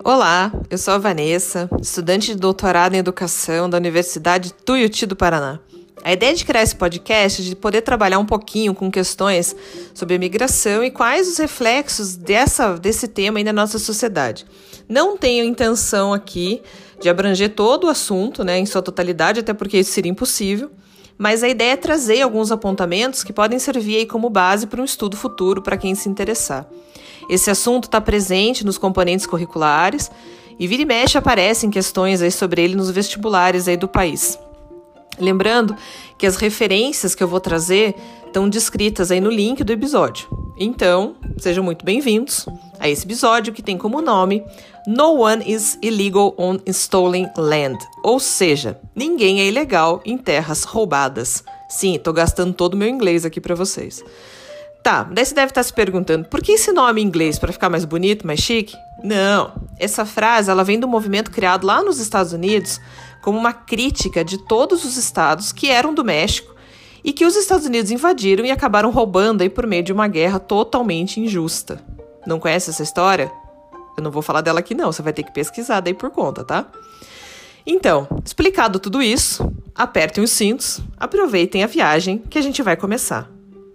Olá, eu sou a Vanessa, estudante de doutorado em educação da Universidade Tuiuti do Paraná. A ideia de criar esse podcast é de poder trabalhar um pouquinho com questões sobre a migração e quais os reflexos desse tema aí na nossa sociedade. Não tenho intenção aqui de abranger todo o assunto, em sua totalidade, até porque isso seria impossível, mas a ideia é trazer alguns apontamentos que podem servir aí como base para um estudo futuro para quem se interessar. Esse assunto está presente nos componentes curriculares e vira e mexe aparecem questões aí sobre ele nos vestibulares aí do país. Lembrando que as referências que eu vou trazer estão descritas aí no link do episódio. Então, sejam muito bem-vindos a esse episódio que tem como nome No One is Illegal on Stolen Land, ou seja, ninguém é ilegal em terras roubadas. Sim, estou gastando todo o meu inglês aqui para vocês. Tá, daí você deve estar se perguntando, por que esse nome em inglês? Para ficar mais bonito, mais chique? Não, essa frase ela vem do movimento criado lá nos Estados Unidos como uma crítica de todos os estados que eram do México e que os Estados Unidos invadiram e acabaram roubando aí por meio de uma guerra totalmente injusta. Não conhece essa história? Eu não vou falar dela aqui não, você vai ter que pesquisar daí por conta, tá? Então, explicado tudo isso, apertem os cintos, aproveitem a viagem que a gente vai começar.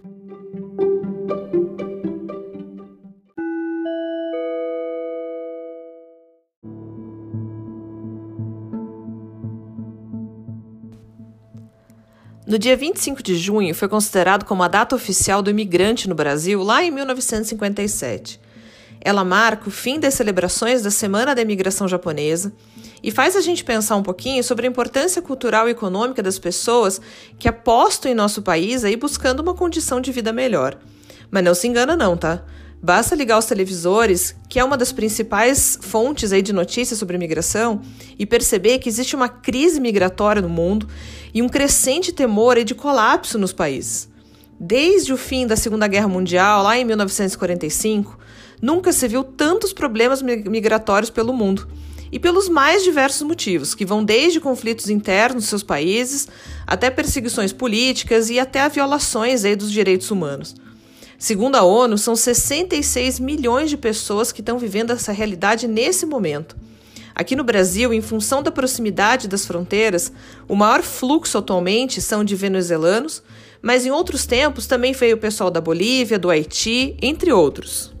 No dia 25 de junho foi considerado como a data oficial do imigrante no Brasil, lá em 1957. Ela marca o fim das celebrações da Semana da Imigração Japonesa e faz a gente pensar um pouquinho sobre a importância cultural e econômica das pessoas que apostam em nosso país aí buscando uma condição de vida melhor. Mas não se engana não, tá? Basta ligar os televisores, que é uma das principais fontes aí de notícias sobre imigração, e perceber que existe uma crise migratória no mundo e um crescente temor aí de colapso nos países. Desde o fim da Segunda Guerra Mundial, lá em 1945, nunca se viu tantos problemas migratórios pelo mundo, e pelos mais diversos motivos, que vão desde conflitos internos nos seus países, até perseguições políticas e até a violações aí dos direitos humanos. Segundo a ONU, são 66 milhões de pessoas que estão vivendo essa realidade nesse momento. Aqui no Brasil, em função da proximidade das fronteiras, o maior fluxo atualmente são de venezuelanos, mas em outros tempos também veio o pessoal da Bolívia, do Haiti, entre outros.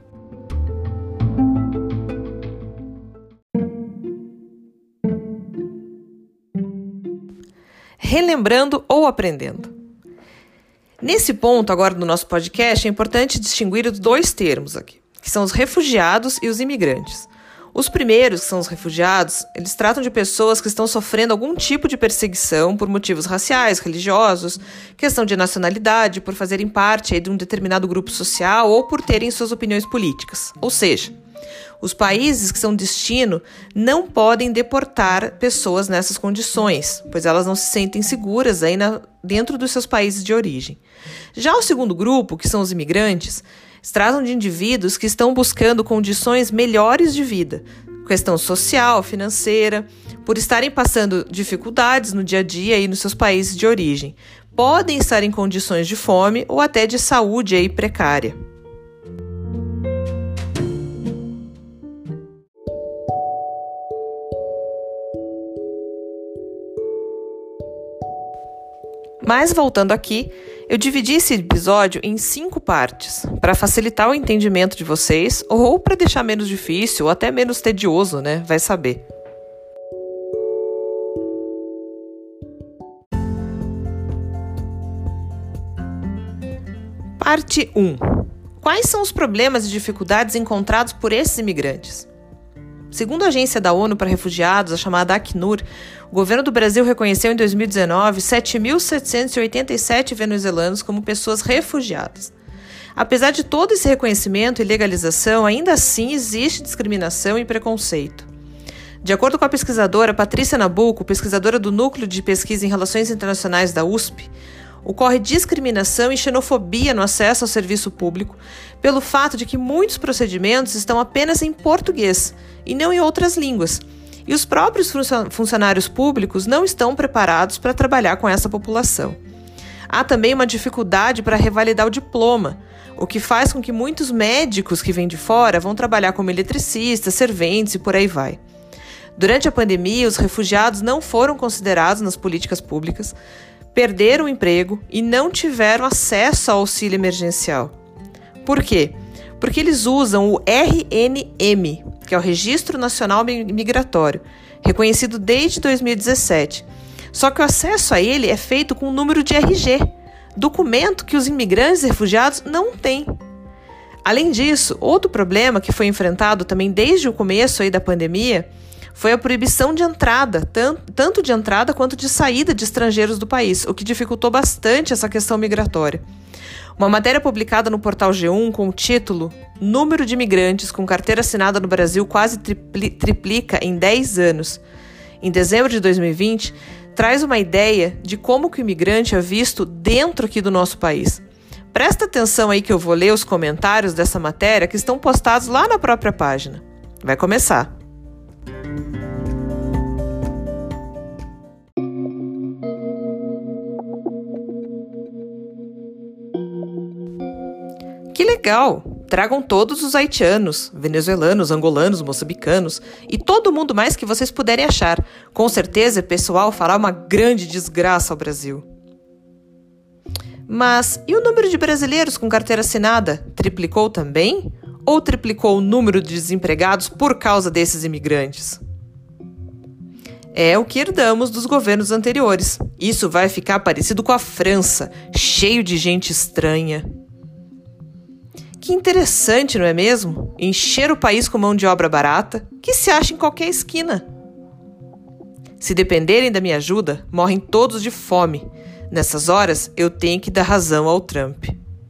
Relembrando ou aprendendo. Nesse ponto, agora do nosso podcast, é importante distinguir os dois termos aqui, que são os refugiados e os imigrantes. Os primeiros, que são os refugiados, eles tratam de pessoas que estão sofrendo algum tipo de perseguição por motivos raciais, religiosos, questão de nacionalidade, por fazerem parte aí de um determinado grupo social ou por terem suas opiniões políticas. Ou seja, os países que são destino não podem deportar pessoas nessas condições, pois elas não se sentem seguras aí dentro dos seus países de origem. Já o segundo grupo, que são os imigrantes, tratam de indivíduos que estão buscando condições melhores de vida, questão social, financeira, por estarem passando dificuldades no dia a dia aí nos seus países de origem. Podem estar em condições de fome ou até de saúde aí precária. Mas voltando aqui, eu dividi esse episódio em 5 partes, para facilitar o entendimento de vocês, ou para deixar menos difícil, ou até menos tedioso, Vai saber. Parte 1. Quais são os problemas e dificuldades encontrados por esses imigrantes? Segundo a agência da ONU para Refugiados, a chamada Acnur, o governo do Brasil reconheceu em 2019 7.787 venezuelanos como pessoas refugiadas. Apesar de todo esse reconhecimento e legalização, ainda assim existe discriminação e preconceito. De acordo com a pesquisadora Patrícia Nabuco, pesquisadora do Núcleo de Pesquisa em Relações Internacionais da USP, ocorre discriminação e xenofobia no acesso ao serviço público pelo fato de que muitos procedimentos estão apenas em português e não em outras línguas, e os próprios funcionários públicos não estão preparados para trabalhar com essa população. Há também uma dificuldade para revalidar o diploma, o que faz com que muitos médicos que vêm de fora vão trabalhar como eletricistas, serventes e por aí vai. Durante a pandemia, os refugiados não foram considerados nas políticas públicas, perderam o emprego e não tiveram acesso ao auxílio emergencial. Por quê? Porque eles usam o RNM, que é o Registro Nacional Migratório, reconhecido desde 2017. Só que o acesso a ele é feito com o número de RG, documento que os imigrantes e refugiados não têm. Além disso, outro problema que foi enfrentado também desde o começo da pandemia foi a proibição de entrada, tanto de entrada quanto de saída de estrangeiros do país, o que dificultou bastante essa questão migratória. Uma matéria publicada no portal G1 com o título "Número de imigrantes com carteira assinada no Brasil quase triplica em 10 anos", em dezembro de 2020, traz uma ideia de como que o imigrante é visto dentro aqui do nosso país. Presta atenção aí que eu vou ler os comentários dessa matéria que estão postados lá na própria página. Vai começar. Que legal! Tragam todos os haitianos, venezuelanos, angolanos, moçambicanos e todo mundo mais que vocês puderem achar. Com certeza, o pessoal fará uma grande desgraça ao Brasil. Mas e o número de brasileiros com carteira assinada? Triplicou também? Ou triplicou o número de desempregados por causa desses imigrantes? É o que herdamos dos governos anteriores. Isso vai ficar parecido com a França, cheio de gente estranha. Que interessante, não é mesmo? Encher o país com mão de obra barata, que se acha em qualquer esquina. Se dependerem da minha ajuda, morrem todos de fome. Nessas horas, eu tenho que dar razão ao Trump.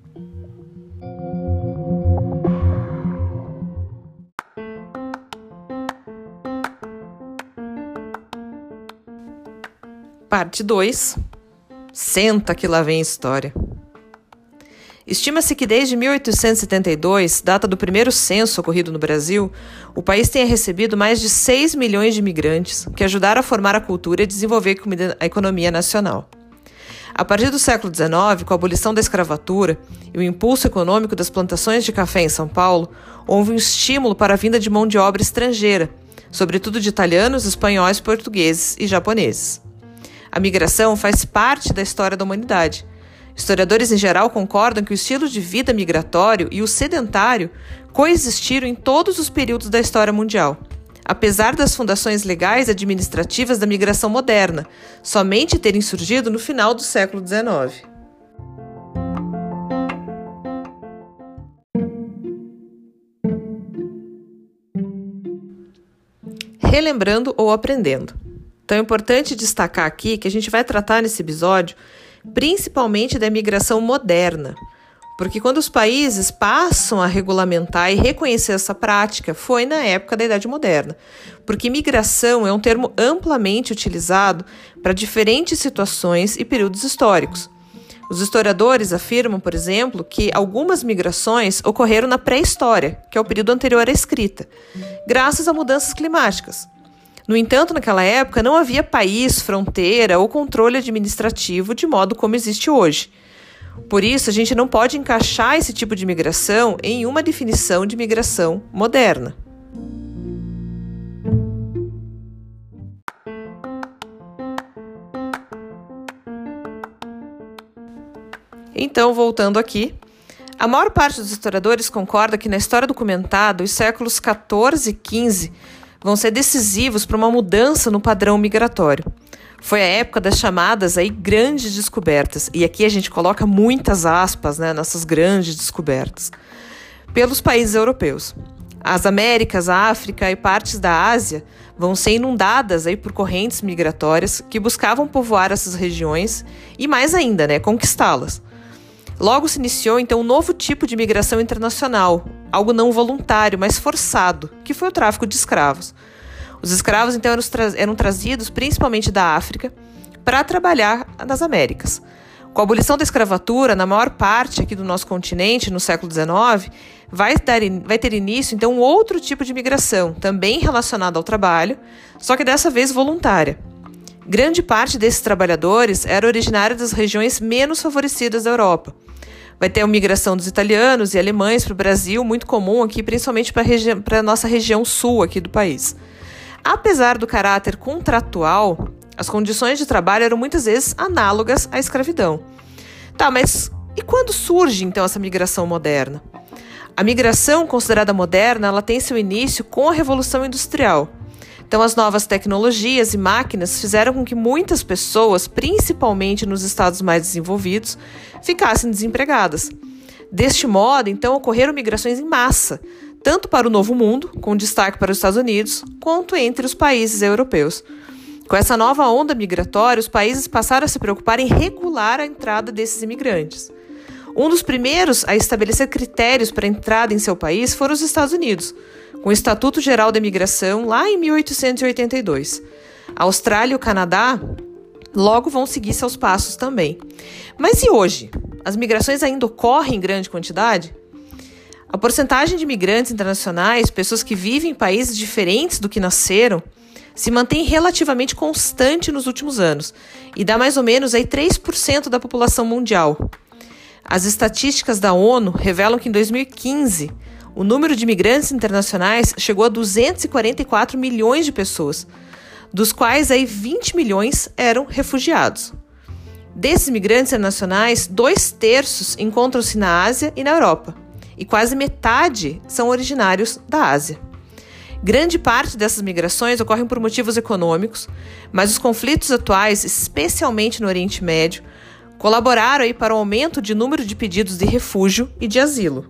Parte 2. Senta que lá vem história. Estima-se que desde 1872, data do primeiro censo ocorrido no Brasil, o país tenha recebido mais de 6 milhões de imigrantes que ajudaram a formar a cultura e desenvolver a economia nacional. A partir do século XIX, com a abolição da escravatura e o impulso econômico das plantações de café em São Paulo, houve um estímulo para a vinda de mão de obra estrangeira, sobretudo de italianos, espanhóis, portugueses e japoneses. A migração faz parte da história da humanidade. Historiadores em geral concordam que o estilo de vida migratório e o sedentário coexistiram em todos os períodos da história mundial, apesar das fundações legais e administrativas da migração moderna, somente terem surgido no final do século XIX. Relembrando ou aprendendo. Então é importante destacar aqui que a gente vai tratar nesse episódio principalmente da imigração moderna, porque quando os países passam a regulamentar e reconhecer essa prática foi na época da Idade Moderna, porque migração é um termo amplamente utilizado para diferentes situações e períodos históricos. Os historiadores afirmam, por exemplo, que algumas migrações ocorreram na pré-história, que é o período anterior à escrita, graças a mudanças climáticas. No entanto, naquela época não havia país, fronteira ou controle administrativo de modo como existe hoje. Por isso, a gente não pode encaixar esse tipo de migração em uma definição de migração moderna. Então, voltando aqui, a maior parte dos historiadores concorda que na história documentada, os séculos XIV e XV vão ser decisivos para uma mudança no padrão migratório. Foi a época das chamadas grandes descobertas, e aqui a gente coloca muitas aspas nessas grandes descobertas, pelos países europeus. As Américas, a África e partes da Ásia vão ser inundadas por correntes migratórias que buscavam povoar essas regiões e, mais ainda, conquistá-las. Logo se iniciou, então, um novo tipo de migração internacional, algo não voluntário, mas forçado, que foi o tráfico de escravos. Os escravos, então, eram trazidos principalmente da África para trabalhar nas Américas. Com a abolição da escravatura, na maior parte aqui do nosso continente, no século XIX, vai ter início, então, um outro tipo de migração, também relacionada ao trabalho, só que dessa vez voluntária. Grande parte desses trabalhadores era originária das regiões menos favorecidas da Europa. Vai ter a migração dos italianos e alemães para o Brasil, muito comum aqui, principalmente para a nossa região sul aqui do país. Apesar do caráter contratual, as condições de trabalho eram muitas vezes análogas à escravidão. Tá, mas e quando surge então essa migração moderna? A migração considerada moderna, ela tem seu início com a Revolução Industrial. Então, as novas tecnologias e máquinas fizeram com que muitas pessoas, principalmente nos estados mais desenvolvidos, ficassem desempregadas. Deste modo, então, ocorreram migrações em massa, tanto para o Novo Mundo, com destaque para os Estados Unidos, quanto entre os países europeus. Com essa nova onda migratória, os países passaram a se preocupar em regular a entrada desses imigrantes. Um dos primeiros a estabelecer critérios para a entrada em seu país foram os Estados Unidos, com o Estatuto Geral da Imigração lá em 1882. A Austrália e o Canadá logo vão seguir seus passos também. Mas e hoje? As migrações ainda ocorrem em grande quantidade? A porcentagem de imigrantes internacionais, pessoas que vivem em países diferentes do que nasceram, se mantém relativamente constante nos últimos anos e dá mais ou menos aí 3% da população mundial. As estatísticas da ONU revelam que em 2015 o número de imigrantes internacionais chegou a 244 milhões de pessoas, dos quais aí 20 milhões eram refugiados. Desses imigrantes internacionais, 2/3 encontram-se na Ásia e na Europa, e quase metade são originários da Ásia. Grande parte dessas migrações ocorrem por motivos econômicos, mas os conflitos atuais, especialmente no Oriente Médio, colaboraram aí para o aumento de número de pedidos de refúgio e de asilo.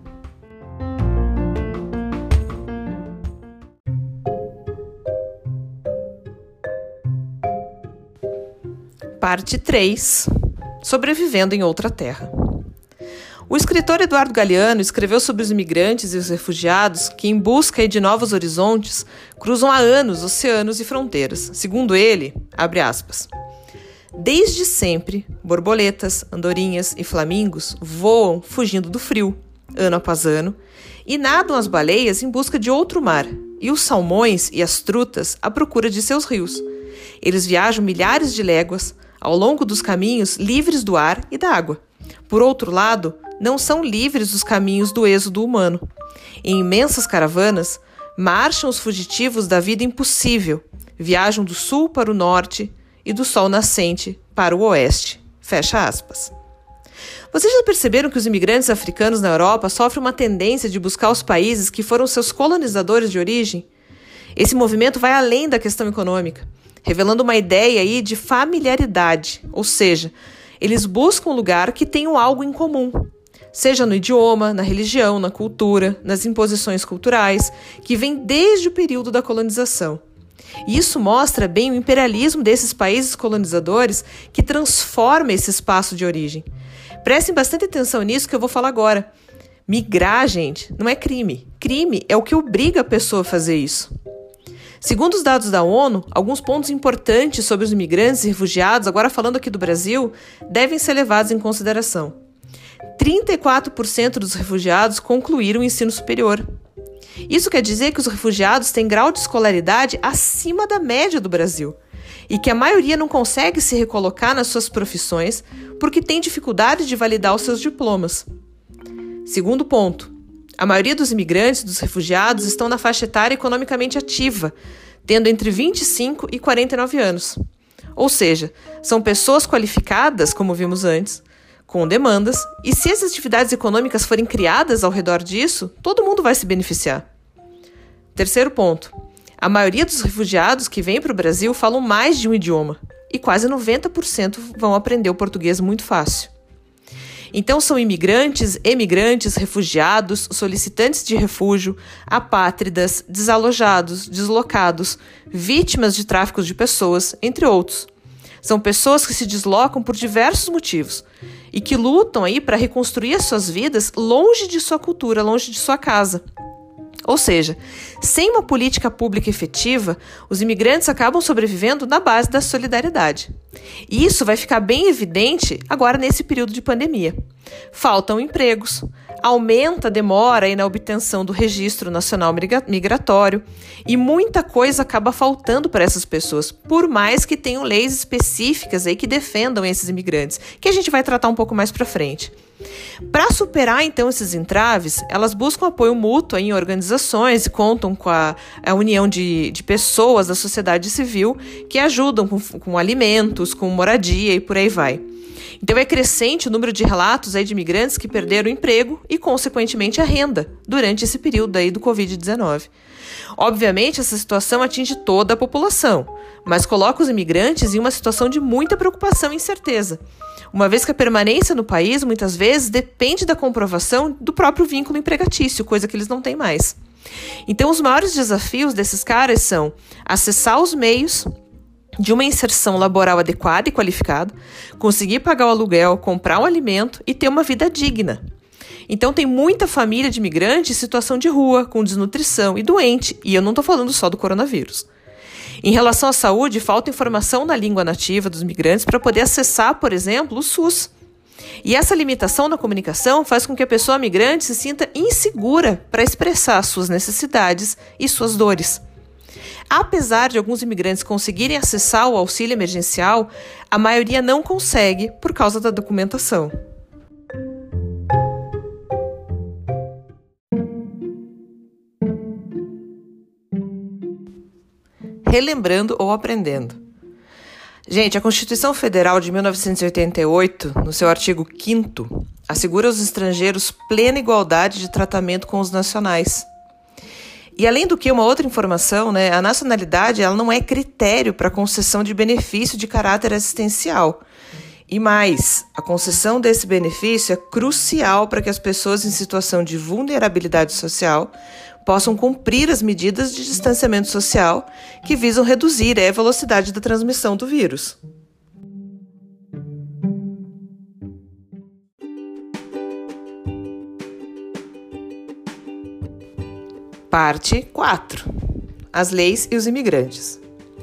Parte 3. Sobrevivendo em outra terra. O escritor Eduardo Galeano escreveu sobre os imigrantes e os refugiados que, em busca de novos horizontes, cruzam há anos oceanos e fronteiras. Segundo ele, abre aspas, desde sempre, borboletas, andorinhas e flamingos voam fugindo do frio, ano após ano, e nadam as baleias em busca de outro mar, e os salmões e as trutas à procura de seus rios. Eles viajam milhares de léguas, ao longo dos caminhos livres do ar e da água. Por outro lado, não são livres dos caminhos do êxodo humano. Em imensas caravanas, marcham os fugitivos da vida impossível, viajam do sul para o norte e do sol nascente para o oeste. Fecha aspas. Vocês já perceberam que os imigrantes africanos na Europa sofrem uma tendência de buscar os países que foram seus colonizadores de origem? Esse movimento vai além da questão econômica, revelando uma ideia aí de familiaridade, ou seja, eles buscam um lugar que tenha algo em comum, seja no idioma, na religião, na cultura, nas imposições culturais, que vem desde o período da colonização. E isso mostra bem o imperialismo desses países colonizadores que transforma esse espaço de origem. Prestem bastante atenção nisso que eu vou falar agora. Migrar, gente, não é crime. Crime é o que obriga a pessoa a fazer isso. Segundo os dados da ONU, alguns pontos importantes sobre os imigrantes e refugiados, agora falando aqui do Brasil, devem ser levados em consideração. 34% dos refugiados concluíram o ensino superior. Isso quer dizer que os refugiados têm grau de escolaridade acima da média do Brasil e que a maioria não consegue se recolocar nas suas profissões porque tem dificuldade de validar os seus diplomas. Segundo ponto, a maioria dos imigrantes e dos refugiados estão na faixa etária economicamente ativa, tendo entre 25 e 49 anos. Ou seja, são pessoas qualificadas, como vimos antes, com demandas, e se as atividades econômicas forem criadas ao redor disso, todo mundo vai se beneficiar. Terceiro ponto, a maioria dos refugiados que vêm para o Brasil falam mais de um idioma, e quase 90% vão aprender o português muito fácil. Então são imigrantes, emigrantes, refugiados, solicitantes de refúgio, apátridas, desalojados, deslocados, vítimas de tráfico de pessoas, entre outros. São pessoas que se deslocam por diversos motivos e que lutam aí para reconstruir as suas vidas longe de sua cultura, longe de sua casa. Ou seja, sem uma política pública efetiva, os imigrantes acabam sobrevivendo na base da solidariedade. E isso vai ficar bem evidente agora nesse período de pandemia. Faltam empregos, aumenta a demora aí na obtenção do Registro Nacional Migratório e muita coisa acaba faltando para essas pessoas, por mais que tenham leis específicas aí que defendam esses imigrantes, que a gente vai tratar um pouco mais para frente. Para superar, então, esses entraves, elas buscam apoio mútuo em organizações e contam com a união de pessoas da sociedade civil que ajudam com alimentos, com moradia e por aí vai. Então é crescente o número de relatos aí de imigrantes que perderam o emprego e, consequentemente, a renda durante esse período aí do Covid-19. Obviamente, essa situação atinge toda a população, mas coloca os imigrantes em uma situação de muita preocupação e incerteza, uma vez que a permanência no país, muitas vezes, depende da comprovação do próprio vínculo empregatício, coisa que eles não têm mais. Então, os maiores desafios desses caras são acessar os meios de uma inserção laboral adequada e qualificada, conseguir pagar o aluguel, comprar um alimento e ter uma vida digna. Então tem muita família de imigrantes em situação de rua, com desnutrição e doente, e eu não estou falando só do coronavírus. Em relação à saúde, falta informação na língua nativa dos migrantes para poder acessar, por exemplo, o SUS. E essa limitação na comunicação faz com que a pessoa migrante se sinta insegura para expressar suas necessidades e suas dores. Apesar de alguns imigrantes conseguirem acessar o auxílio emergencial, a maioria não consegue por causa da documentação. Relembrando ou aprendendo. Gente, a Constituição Federal de 1988, no seu artigo 5º, assegura aos estrangeiros plena igualdade de tratamento com os nacionais. E além do que, uma outra informação, a nacionalidade ela não é critério para a concessão de benefício de caráter assistencial. E mais, a concessão desse benefício é crucial para que as pessoas em situação de vulnerabilidade social possam cumprir as medidas de distanciamento social que visam reduzir a velocidade da transmissão do vírus. Parte 4. As leis e os imigrantes.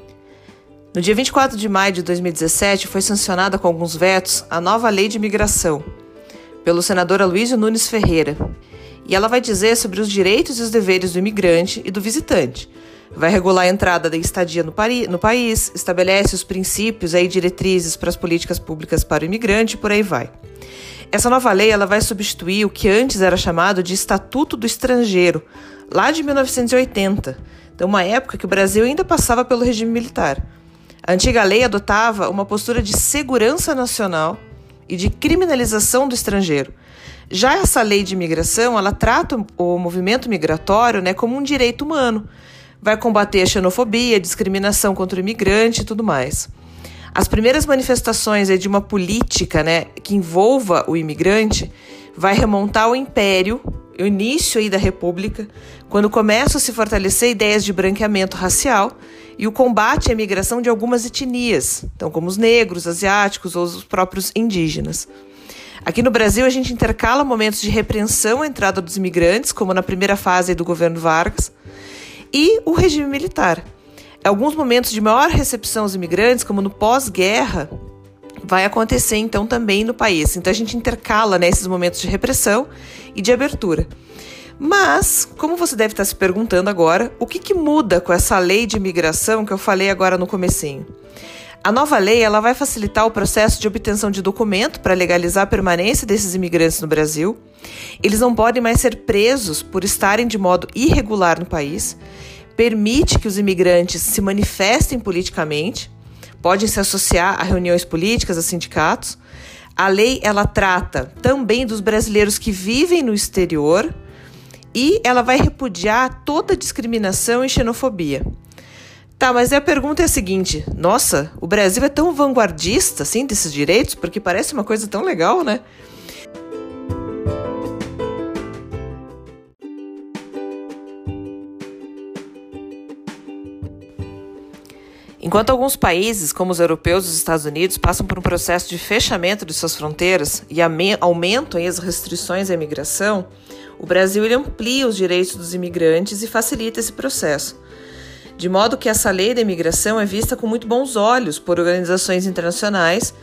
No dia 24 de maio de 2017, foi sancionada com alguns vetos a nova Lei de Imigração, pelo senador Aloysio Nunes Ferreira. E ela vai dizer sobre os direitos e os deveres do imigrante e do visitante. Vai regular a entrada da estadia no país, estabelece os princípios e diretrizes para as políticas públicas para o imigrante e por aí vai. Essa nova lei ela vai substituir o que antes era chamado de Estatuto do Estrangeiro, lá de 1980, então uma época que o Brasil ainda passava pelo regime militar. A antiga lei adotava uma postura de segurança nacional e de criminalização do estrangeiro. Já essa lei de imigração, ela trata o movimento migratório como um direito humano. Vai combater a xenofobia, a discriminação contra o imigrante e tudo mais. As primeiras manifestações de uma política que envolva o imigrante vai remontar ao Império, o início da República, quando começam a se fortalecer ideias de branqueamento racial e o combate à imigração de algumas etnias, então como os negros, asiáticos ou os próprios indígenas. Aqui no Brasil, a gente intercala momentos de repreensão à entrada dos imigrantes, como na primeira fase do governo Vargas, e o regime militar. Alguns momentos de maior recepção aos imigrantes, como no pós-guerra, vai acontecer então também no país. Então a gente intercala esses momentos de repressão e de abertura. Mas, como você deve estar se perguntando agora, o que muda com essa lei de imigração que eu falei agora no comecinho? A nova lei ela vai facilitar o processo de obtenção de documento para legalizar a permanência desses imigrantes no Brasil. Eles não podem mais ser presos por estarem de modo irregular no país. Permite que os imigrantes se manifestem politicamente, podem se associar a reuniões políticas, a sindicatos. A lei ela trata também dos brasileiros que vivem no exterior e ela vai repudiar toda discriminação e xenofobia. Tá, mas a pergunta é a seguinte, nossa, o Brasil é tão vanguardista assim desses direitos, porque parece uma coisa tão legal, né? Enquanto alguns países, como os europeus e os Estados Unidos, passam por um processo de fechamento de suas fronteiras e aumentam as restrições à imigração, o Brasil ele amplia os direitos dos imigrantes e facilita esse processo. De modo que essa lei da imigração é vista com muito bons olhos por organizações internacionais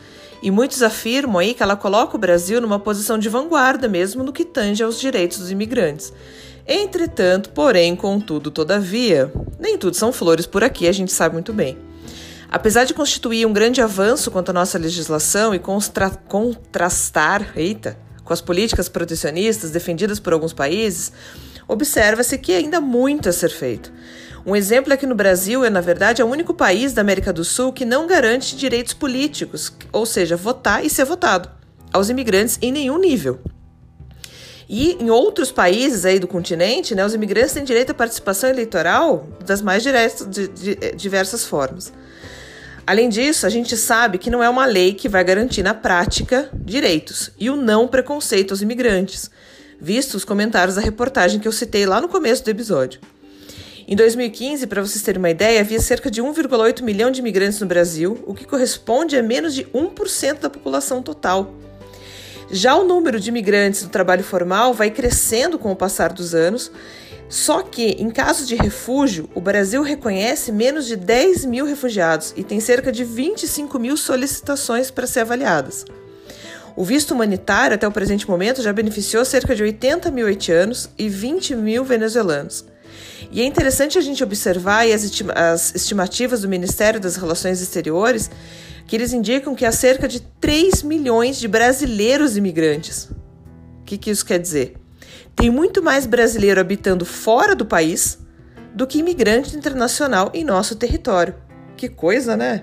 E muitos afirmam aí que ela coloca o Brasil numa posição de vanguarda mesmo no que tange aos direitos dos imigrantes. Entretanto, porém, contudo, todavia, nem tudo são flores por aqui, a gente sabe muito bem. Apesar de constituir um grande avanço quanto à nossa legislação e contrastar com as políticas protecionistas defendidas por alguns países, observa-se que ainda há muito a ser feito. Um exemplo é que no Brasil é, na verdade, o único país da América do Sul que não garante direitos políticos, ou seja, votar e ser votado, aos imigrantes em nenhum nível. E em outros países aí do continente, os imigrantes têm direito à participação eleitoral das mais diversas formas. Além disso, a gente sabe que não é uma lei que vai garantir na prática direitos e o não preconceito aos imigrantes, visto os comentários da reportagem que eu citei lá no começo do episódio. Em 2015, para vocês terem uma ideia, havia cerca de 1,8 milhão de imigrantes no Brasil, o que corresponde a menos de 1% da população total. Já o número de imigrantes do trabalho formal vai crescendo com o passar dos anos, só que, em casos de refúgio, o Brasil reconhece menos de 10 mil refugiados e tem cerca de 25 mil solicitações para ser avaliadas. O visto humanitário, até o presente momento, já beneficiou cerca de 80 mil haitianos e 20 mil venezuelanos. E é interessante a gente observar as estimativas do Ministério das Relações Exteriores, que eles indicam que há cerca de 3 milhões de brasileiros imigrantes. O que isso quer dizer? Tem muito mais brasileiro habitando fora do país do que imigrante internacional em nosso território. Que coisa, né?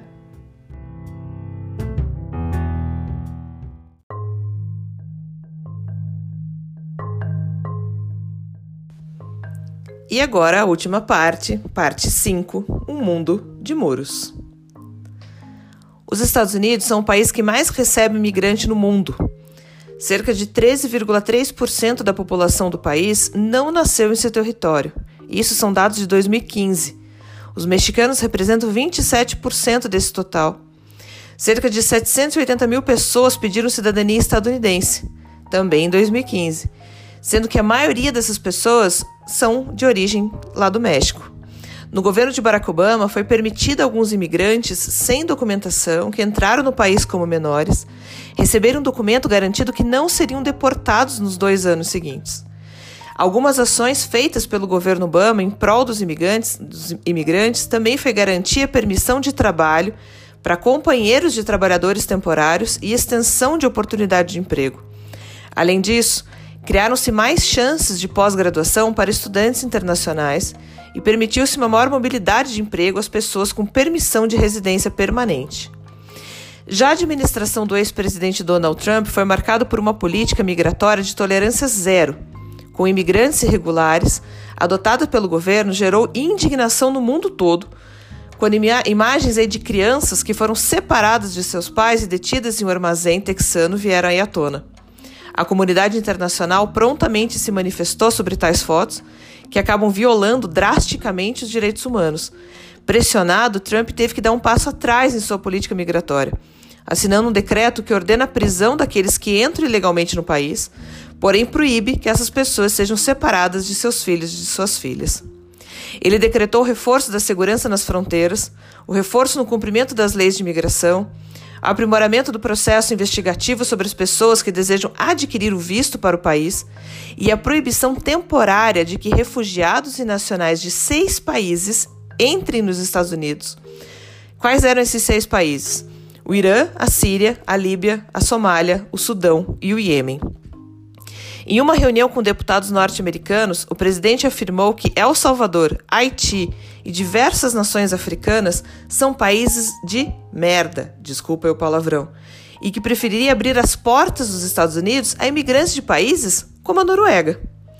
E agora a última parte 5, um mundo de muros. Os Estados Unidos são o país que mais recebe imigrante no mundo. Cerca de 13,3% da população do país não nasceu em seu território. Isso são dados de 2015. Os mexicanos representam 27% desse total. Cerca de 780 mil pessoas pediram cidadania estadunidense, também em 2015, sendo que a maioria dessas pessoas são de origem lá do México. No governo de Barack Obama, foi permitido a alguns imigrantes sem documentação que entraram no país como menores receber um documento garantido que não seriam deportados nos 2 anos seguintes. Algumas ações feitas pelo governo Obama em prol dos imigrantes também foi garantir a permissão de trabalho para companheiros de trabalhadores temporários e extensão de oportunidade de emprego. Além disso, criaram-se mais chances de pós-graduação para estudantes internacionais e permitiu-se uma maior mobilidade de emprego às pessoas com permissão de residência permanente. Já a administração do ex-presidente Donald Trump foi marcada por uma política migratória de tolerância zero, com imigrantes irregulares, adotada pelo governo, gerou indignação no mundo todo, quando imagens de crianças que foram separadas de seus pais e detidas em um armazém texano vieram aí à tona. A comunidade internacional prontamente se manifestou sobre tais fotos, que acabam violando drasticamente os direitos humanos. Pressionado, Trump teve que dar um passo atrás em sua política migratória, assinando um decreto que ordena a prisão daqueles que entram ilegalmente no país, porém proíbe que essas pessoas sejam separadas de seus filhos e de suas filhas. Ele decretou o reforço da segurança nas fronteiras, o reforço no cumprimento das leis de imigração, aprimoramento do processo investigativo sobre as pessoas que desejam adquirir o visto para o país e a proibição temporária de que refugiados e nacionais de 6 países entrem nos Estados Unidos. Quais eram esses 6 países? O Irã, a Síria, a Líbia, a Somália, o Sudão e o Iêmen. Em uma reunião com deputados norte-americanos, o presidente afirmou que El Salvador, Haiti e diversas nações africanas são países de merda, desculpa o palavrão, e que preferiria abrir as portas dos Estados Unidos a imigrantes de países como a Noruega.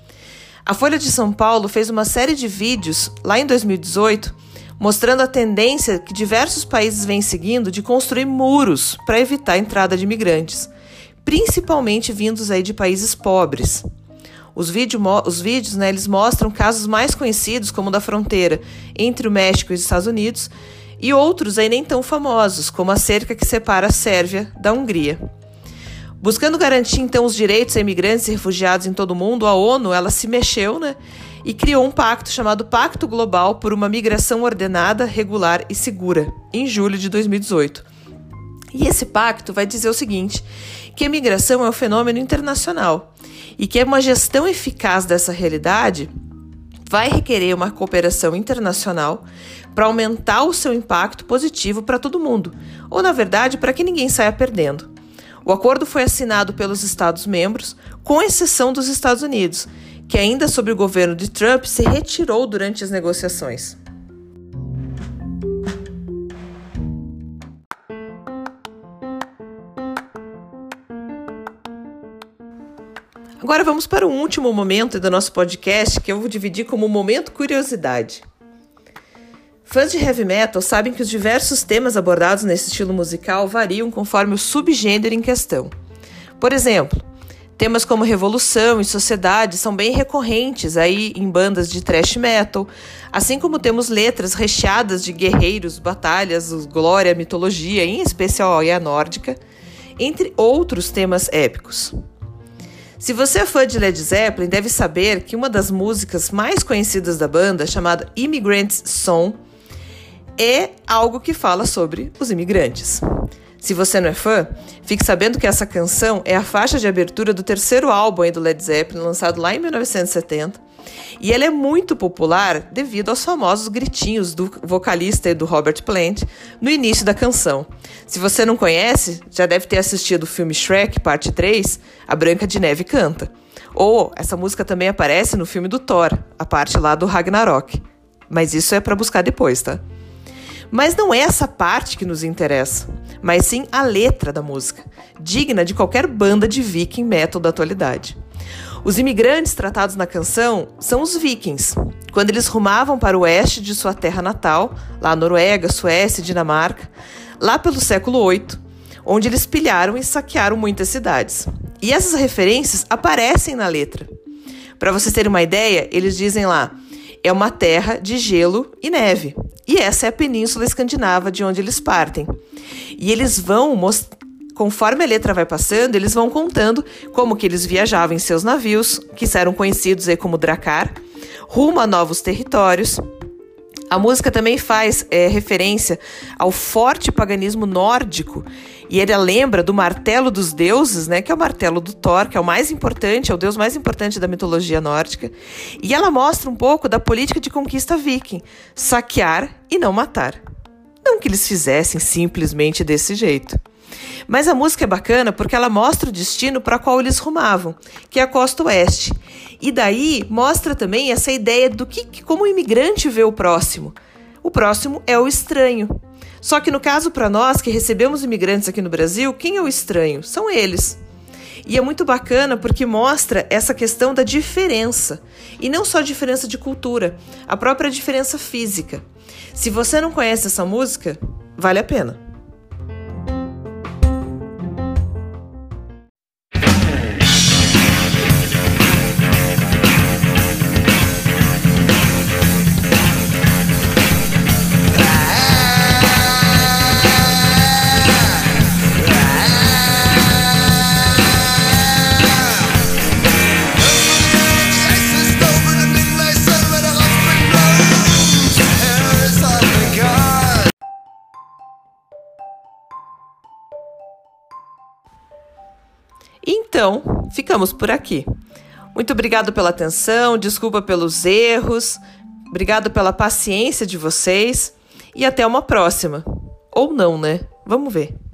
A Folha de São Paulo fez uma série de vídeos, lá em 2018, mostrando a tendência que diversos países vêm seguindo de construir muros para evitar a entrada de imigrantes, principalmente vindos aí de países pobres. Os vídeos, eles mostram casos mais conhecidos, como o da fronteira entre o México e os Estados Unidos, e outros aí nem tão famosos, como a cerca que separa a Sérvia da Hungria. Buscando garantir, então, os direitos a imigrantes e refugiados em todo o mundo, a ONU ela se mexeu, e criou um pacto chamado Pacto Global por uma Migração Ordenada, Regular e Segura, em julho de 2018. E esse pacto vai dizer o seguinte, que a migração é um fenômeno internacional e que uma gestão eficaz dessa realidade vai requerer uma cooperação internacional para aumentar o seu impacto positivo para todo mundo, ou, na verdade, para que ninguém saia perdendo. O acordo foi assinado pelos Estados-membros, com exceção dos Estados Unidos, que ainda sob o governo de Trump se retirou durante as negociações. Agora vamos para o último momento do nosso podcast, que eu vou dividir como momento curiosidade. Fãs de heavy metal sabem que os diversos temas abordados nesse estilo musical variam conforme o subgênero em questão. Por exemplo, temas como revolução e sociedade são bem recorrentes aí em bandas de thrash metal, assim como temos letras recheadas de guerreiros, batalhas, glória, mitologia, em especial a nórdica, entre outros temas épicos. Se você é fã de Led Zeppelin, deve saber que uma das músicas mais conhecidas da banda, chamada Immigrant's Song, é algo que fala sobre os imigrantes. Se você não é fã, fique sabendo que essa canção é a faixa de abertura do terceiro álbum do Led Zeppelin, lançado lá em 1970, e ela é muito popular devido aos famosos gritinhos do vocalista e do Robert Plant no início da canção. Se você não conhece, já deve ter assistido o filme Shrek, parte 3, A Branca de Neve canta. Ou essa música também aparece no filme do Thor, a parte lá do Ragnarok. Mas isso é para buscar depois, tá? Mas não é essa parte que nos interessa, mas sim a letra da música, digna de qualquer banda de viking metal da atualidade. Os imigrantes tratados na canção são os vikings, quando eles rumavam para o oeste de sua terra natal, lá Noruega, Suécia e Dinamarca, lá pelo século VIII, onde eles pilharam e saquearam muitas cidades. E essas referências aparecem na letra. Para vocês terem uma ideia, eles dizem lá, é uma terra de gelo e neve. E essa é a Península Escandinava de onde eles partem. E eles vão, conforme a letra vai passando, eles vão contando como que eles viajavam em seus navios, que eram conhecidos aí como Drakkar, rumo a novos territórios. A música também faz referência ao forte paganismo nórdico, e ele lembra do martelo dos deuses, né, que é o martelo do Thor, que é o mais importante, é o deus mais importante da mitologia nórdica. E ela mostra um pouco da política de conquista viking, saquear e não matar. Não que eles fizessem simplesmente desse jeito. Mas a música é bacana porque ela mostra o destino para qual eles rumavam, que é a costa oeste. E daí mostra também essa ideia do que como o imigrante vê o próximo. O próximo é o estranho. Só que no caso para nós que recebemos imigrantes aqui no Brasil, quem é o estranho? São eles. E é muito bacana porque mostra essa questão da diferença. E não só diferença de cultura, a própria diferença física. Se você não conhece essa música, vale a pena. Então, ficamos por aqui. Muito obrigado pela atenção, desculpa pelos erros, obrigado pela paciência de vocês e até uma próxima. Ou não, né? Vamos ver.